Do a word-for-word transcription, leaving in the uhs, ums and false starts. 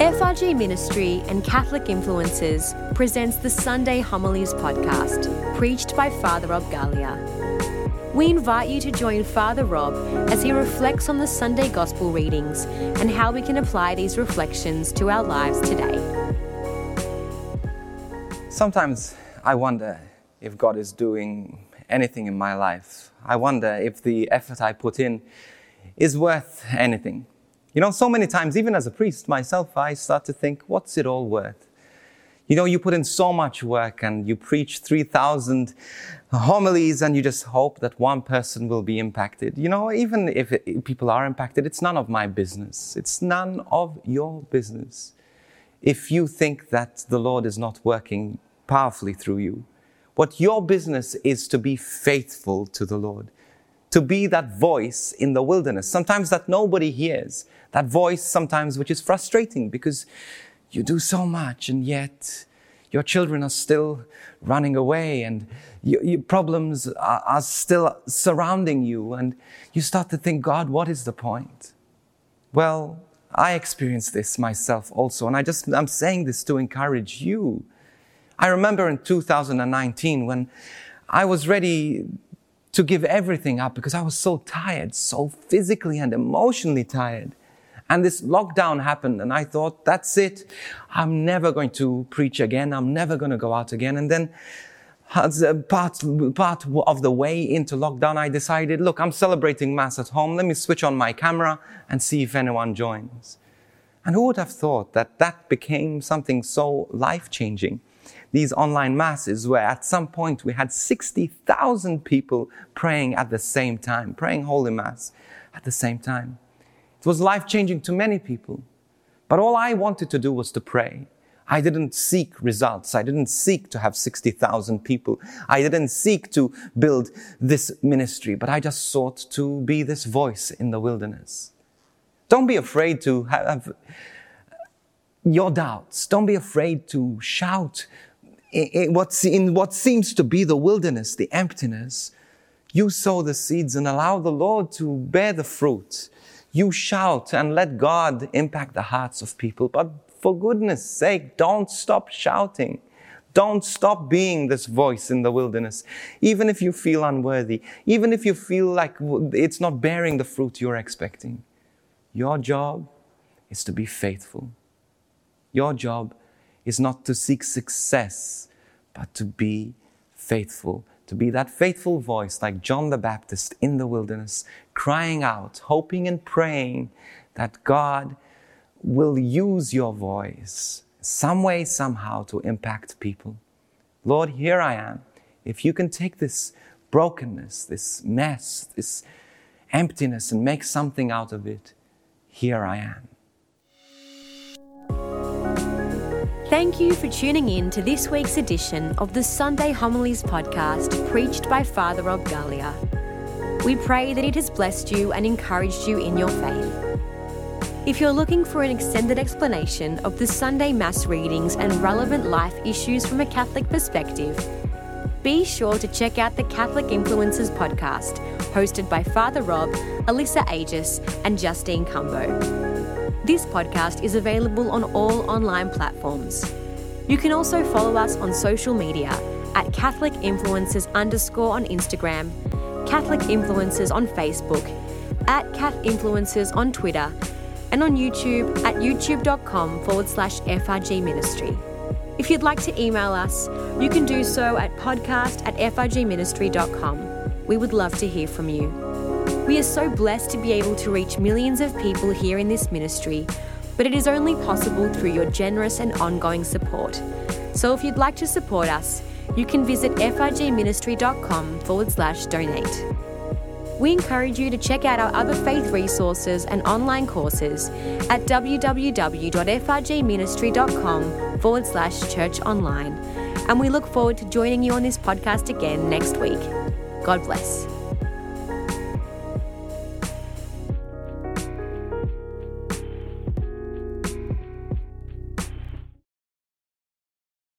F R G Ministry and Catholic Influencers presents the Sunday Homilies podcast, preached by Father Rob Galea. We invite you to join Father Rob as he reflects on the Sunday Gospel readings and how we can apply these reflections to our lives today. Sometimes I wonder if God is doing anything in my life. I wonder if the effort I put in is worth anything. You know, so many times, even as a priest myself, I start to think, what's it all worth? You know, you put in so much work and you preach three thousand homilies and you just hope that one person will be impacted. You know, even if it, people are impacted, it's none of my business. It's none of your business. If you think that the Lord is not working powerfully through you, what your business is to be faithful to the Lord, to be that voice in the wilderness, sometimes that nobody hears, that voice sometimes which is frustrating because you do so much and yet your children are still running away and your, your problems are, are still surrounding you and you start to think, God, what is the point? Well, I experienced this myself also, and I just, I'm saying this to encourage you. I remember in two thousand nineteen when I was ready to give everything up because I was so tired, so physically and emotionally tired. And this lockdown happened and I thought, that's it. I'm never going to preach again. I'm never going to go out again. And then as a part, part of the way into lockdown, I decided, look, I'm celebrating Mass at home. Let me switch on my camera and see if anyone joins. And who would have thought that that became something so life-changing? These online masses where at some point we had sixty thousand people praying at the same time, praying Holy Mass at the same time. It was life-changing to many people. But all I wanted to do was to pray. I didn't seek results. I didn't seek to have sixty thousand people. I didn't seek to build this ministry, but I just sought to be this voice in the wilderness. Don't be afraid to have your doubts. Don't be afraid to shout in what, in what seems to be the wilderness, the emptiness. You sow the seeds and allow the Lord to bear the fruit. You shout and let God impact the hearts of people. But for goodness sake, don't stop shouting. Don't stop being this voice in the wilderness. Even if you feel unworthy, even if you feel like it's not bearing the fruit you're expecting. Your job is to be faithful. Your job is not to seek success, but to be faithful. To be that faithful voice like John the Baptist in the wilderness, crying out, hoping and praying that God will use your voice some way, somehow to impact people. Lord, here I am. If you can take this brokenness, this mess, this emptiness and make something out of it, here I am. Thank you for tuning in to this week's edition of the Sunday Homilies podcast, preached by Father Rob Galea. We pray that it has blessed you and encouraged you in your faith. If you're looking for an extended explanation of the Sunday Mass readings and relevant life issues from a Catholic perspective, be sure to check out the Catholic Influencers podcast, hosted by Father Rob, Alyssa Aegis, and Justine Cumbo. This podcast is available on all online platforms. You can also follow us on social media at Catholic Influencers underscore on Instagram, Catholic Influencers on Facebook, at Cath Influencers on Twitter, and on YouTube at youtube.com forward slash FRG Ministry. If you'd like to email us, you can do so at podcast at frgministry.com. We would love to hear from you. We are so blessed to be able to reach millions of people here in this ministry, but it is only possible through your generous and ongoing support. So if you'd like to support us, you can visit frgministry.com forward slash donate. We encourage you to check out our other faith resources and online courses at www.frgministry.com forward slash church online. And we look forward to joining you on this podcast again next week. God bless.